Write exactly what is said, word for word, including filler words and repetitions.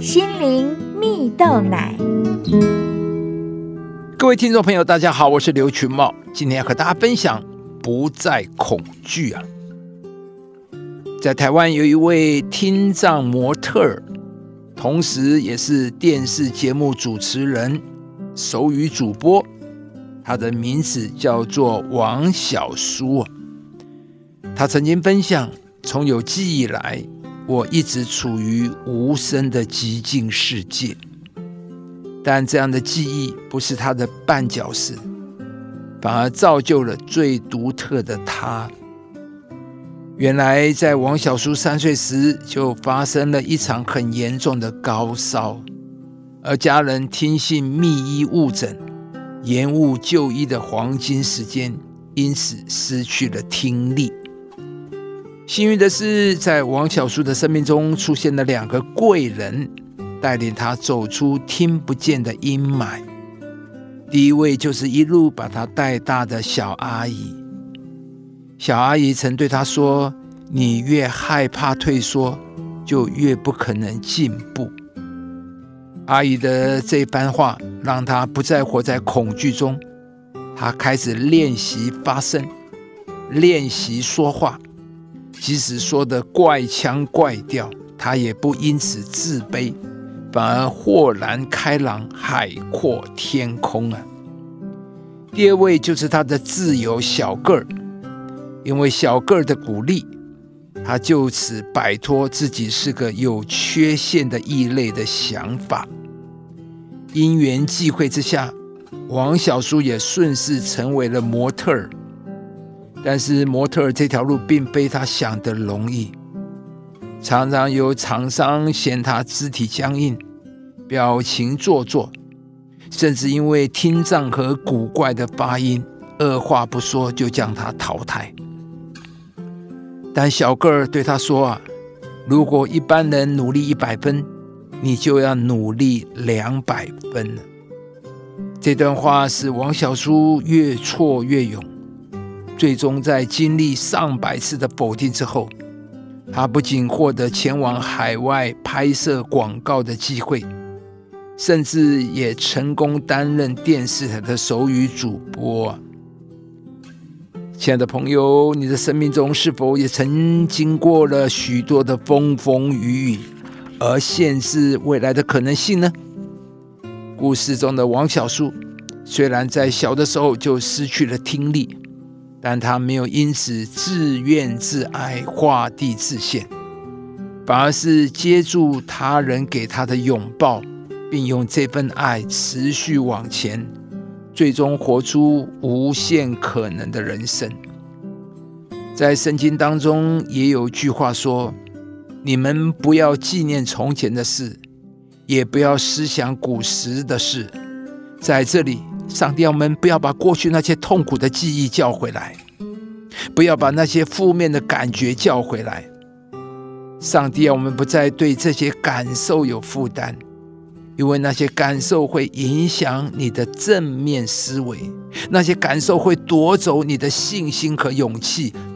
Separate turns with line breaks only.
心灵蜜豆奶。
各位听众朋友大家好，我是刘群茂，今天要和大家分享不再恐惧啊。在台湾有一位听障模特儿，同时也是电视节目主持人、手语主播，他的名字叫做王小书啊。他曾经分享，从有记忆以来，我一直处于无声的寂静世界，但这样的记忆不是他的绊脚石，反而造就了最独特的他。原来在王小书三岁时就发生了一场很严重的高烧，而家人听信密医误诊，延误就医的黄金时间，因此失去了听力。幸运的是，在王小书的生命中出现了两个贵人，带领他走出听不见的阴霾。第一位就是一路把他带大的小阿姨。小阿姨曾对他说，你越害怕退缩，就越不可能进步。阿姨的这番话让他不再活在恐惧中，他开始练习发声，练习说话，即使说的怪腔怪调，他也不因此自卑，反而豁然开朗，海阔天空啊。第二位就是他的挚友小个儿，因为小个儿的鼓励，他就此摆脱自己是个有缺陷的异类的想法。因缘际会之下，王小书也顺势成为了模特儿。但是模特儿这条路并非他想的容易，常常有厂商嫌他肢体僵硬，表情做作，甚至因为听障和古怪的发音，二话不说就将他淘汰。但小个儿对他说啊，如果一般人努力一百分，你就要努力两百分了。这段话使王小书越挫越勇，最终在经历上百次的否定之后，他不仅获得前往海外拍摄广告的机会，甚至也成功担任电视台的手语主播。亲爱的朋友，你的生命中是否也曾经过了许多的风风雨雨，而限制未来的可能性呢？故事中的王小书虽然在小的时候就失去了听力，但他没有因此自怨自艾、画地自限，反而是接住他人给他的拥抱，并用这份爱持续往前，最终活出无限可能的人生。在圣经当中也有句话说，你们不要纪念从前的事，也不要思想古时的事。在这里，上帝要我们不要把过去那些痛苦的记忆叫回来，不要把那些负面的感觉叫回来。上帝要我们不再对这些感受有负担，因为那些感受会影响你的正面思维，那些感受会夺走你的信心和勇气，